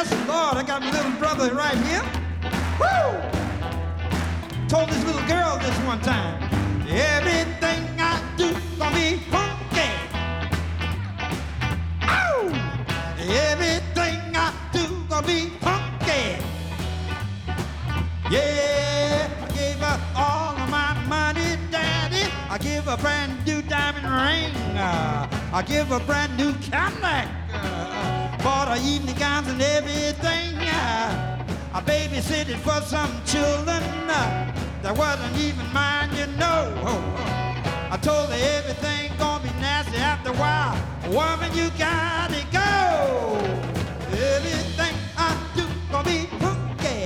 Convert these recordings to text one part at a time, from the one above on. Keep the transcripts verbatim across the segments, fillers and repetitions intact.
Yes, Lord, I got my little brother right here. Woo! Told this little girl this one time. Everything I do gonna be funky. Ow! Everything I do gonna be funky. Yeah, I gave her all of my money, Daddy. I give her a brand new diamond ring. Uh, I give her a brand new Cadillac. Uh, bought her evening gowns and everything. Uh, I babysitted for some children uh, that wasn't even mine, you know. I told her everything gonna be nasty after a while. Woman, you gotta go. Everything I do gonna be funky.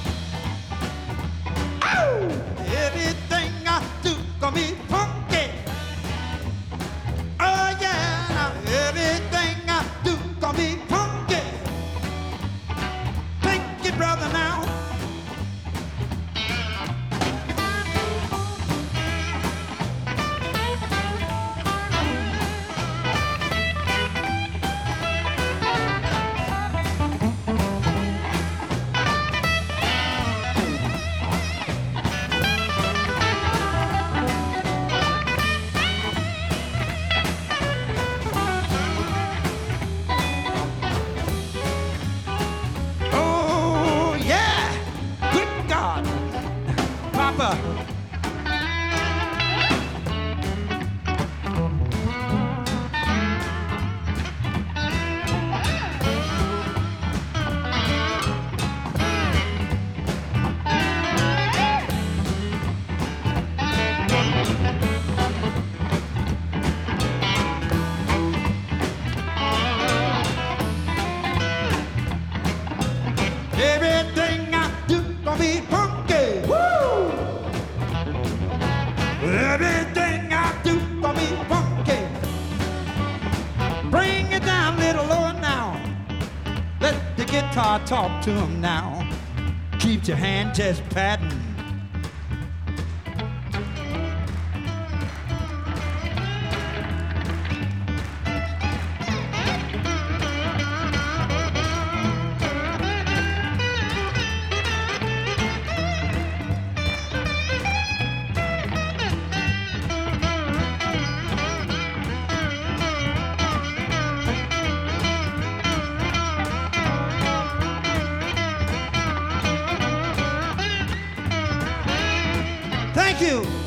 Ow! Everything I do gonna be funky. Oh yeah, now everything I do gonna be funky. Thank you, brother, now. Papa. Everything I do gonna be funky. Woo! Everything I do gonna be funky. Bring it down a little lower now. Let the guitar talk to him now. Keep your hand just patting. Thank you.